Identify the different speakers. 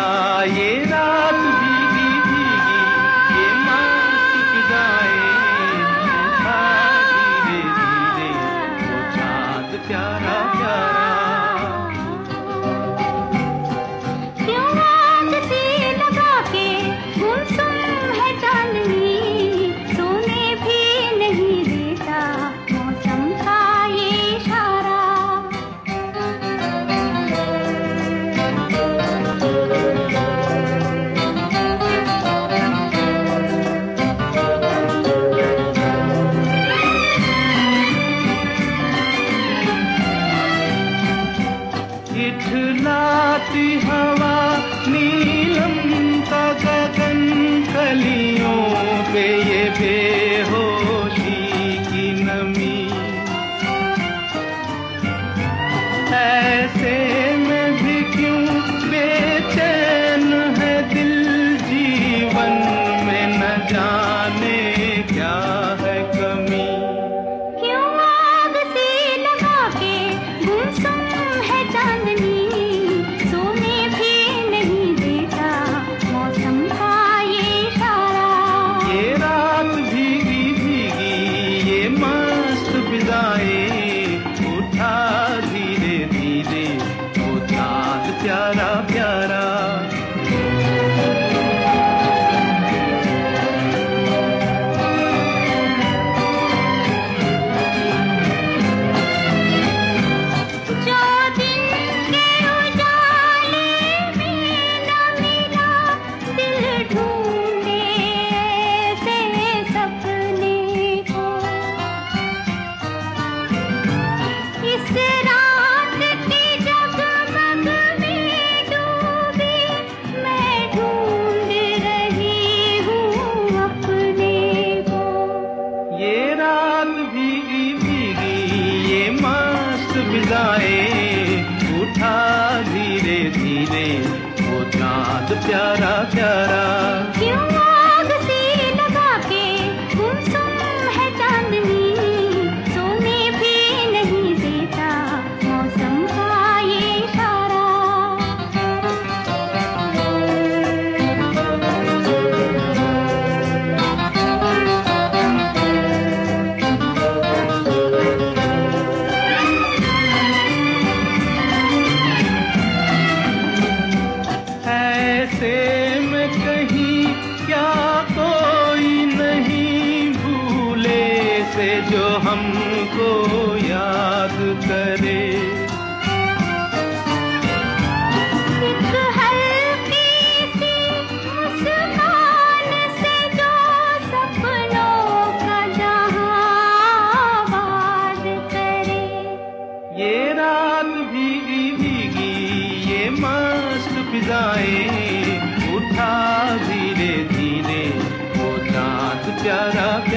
Speaker 1: ये रात भीगी भीगी, ये मस्त फिजाएं, उठा धीरे धीरे वो चाँद प्यारा प्यारा।
Speaker 2: क्यों आग सी लगा के गुमसुम है चांदनी, सोने भी नहीं देता मौसम का ये इशारा।
Speaker 1: इठलाती हवा, नीलम का गगन, कलियों पे ये बेहोशी की नमी। ऐसे में भी क्यों बेचैन है दिल, जीवन में न जाने क्या है कमी।
Speaker 2: क्यों आग सी लगा के गुमसुम है चांदनी, सोने भी नहीं देता मौसम का ये इशारा।
Speaker 1: ये रात भीगी भीगी, ये मस्त फिजाएं, उठा धीरे धीरे वो चाँद प्यारा प्यारा।
Speaker 2: जो दिन के उजाले में न मिला, दिल ढूंढे ऐसे सपने को। इस रात की जगमग में डूबी, मैं ढूंढ रही हूँ अपने को।
Speaker 1: ये रात भीगी भीगी, ये मस्त फिजाएं, उठा धीरे धीरे वो चाँद प्यारा प्यारा।
Speaker 2: क्यों आग सी लगा के गुमसुम है चांदनी, सोने भी नहीं देता मौसम का ये इशारा।
Speaker 1: ऐसे में कहीं क्या कोई नहीं भूले से जो हमको याद करे।
Speaker 2: एक हल्की सी मुस्कान से जो सपनों का जहां आबाद करे।
Speaker 1: ये रात भीगी भीगी, ये मस्त फिजाएं, उठा धीरे धीरे वो चाँद प्यारा।